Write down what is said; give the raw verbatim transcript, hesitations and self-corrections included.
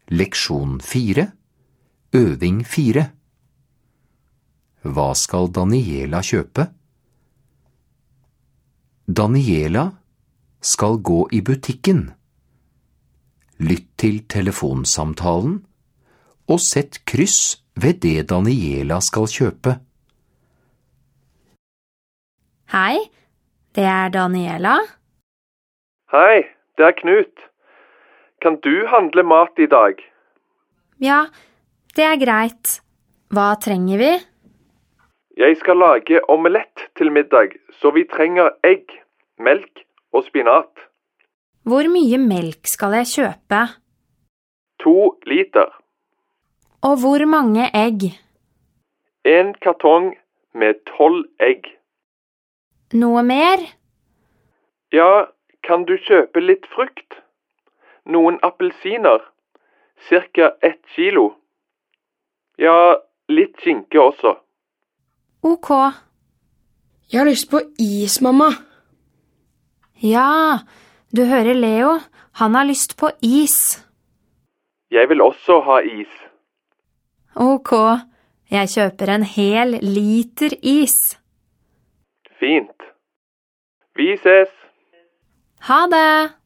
Leksjon fire, øving fire. Hva skal Daniela kjøpe? Daniela skal gå i butikken. Lytt til telefonsamtalen, og sett kryss ved det Daniela skal kjøpe. Hei, det er Daniela. Hei, det er Knut. Kan du handle mat i dag? Ja, det er greit. Hva trenger vi? Jeg skal lage omelett til middag, så vi trenger egg, melk og spinat. Hvor mye melk skal jeg kjøpe? To liter. Og hvor mange egg? En kartong med tolv egg. Noe mer? Ja, kan du kjøpe litt frukt? Noen appelsiner, cirka ett kilo. Ja, litt skinke også. Ok. Jeg har lyst på is, mamma. Ja, du hører Leo. Han har lyst på is. Jeg vil også ha is. Ok, jeg kjøper en hel liter is. Fint. Vi ses. Ha det!